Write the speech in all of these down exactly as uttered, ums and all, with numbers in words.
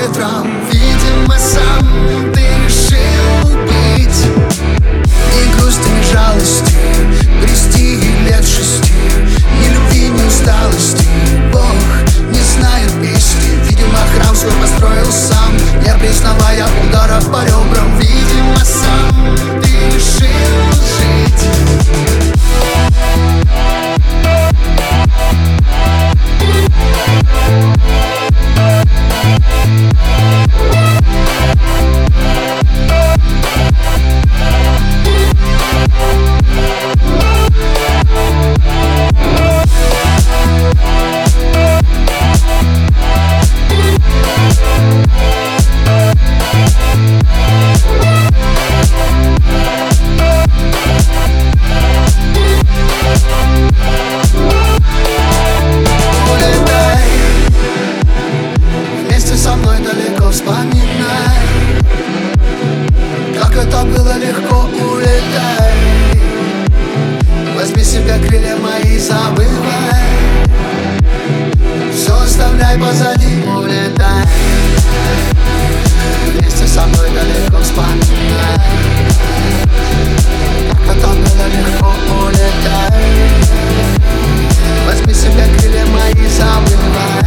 ветром. Видимо, сам ты решил быть. Ни грусти, ни жалости, грести лет шести, ни любви, ни усталости. Бог не знает песни. Видимо, храм свой построил сам, не признавая ударов по ребрам. Видимо, сам ты решил жить. Со мной далеко вспоминай, как это было легко, улетай. Возьми себя крылья мои, забывай. Все оставляй позади, улетай. Вместе со мной далеко вспоминай, как это было легко, улетай. Возьми себя крылья мои, забывай.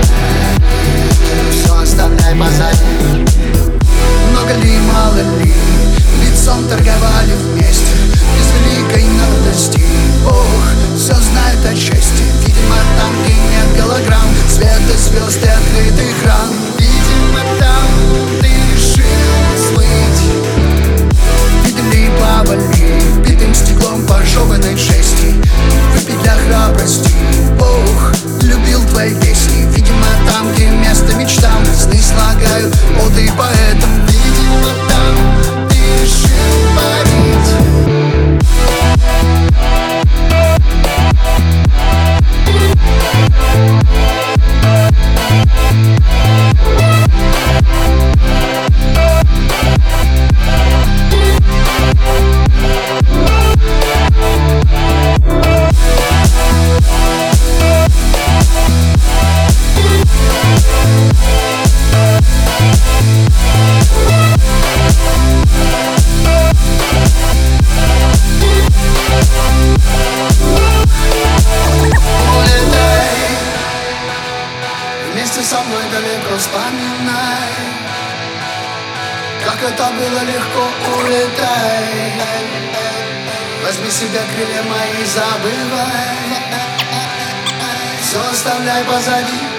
Все оставляй позади. Много ли, мало ли, лицом торговали вместе, без великой надобности. Бог все знает о чести. Видимо, там, где нет голограмм, свет и звезды, открытый храм. Видимо, там ты решил смыть. Видим ли, повали, битым стеклом пожеванной жести. Выпить для храбрости. Бог любил твои песни. Видимо, там, где место мечтам, сны слагают оды поэтам. Видимо, там ты решил парить. Вместе со мной далеко вспоминай, как это было легко, улетай. Возьми себя крылья мои, забывай. Все оставляй позади.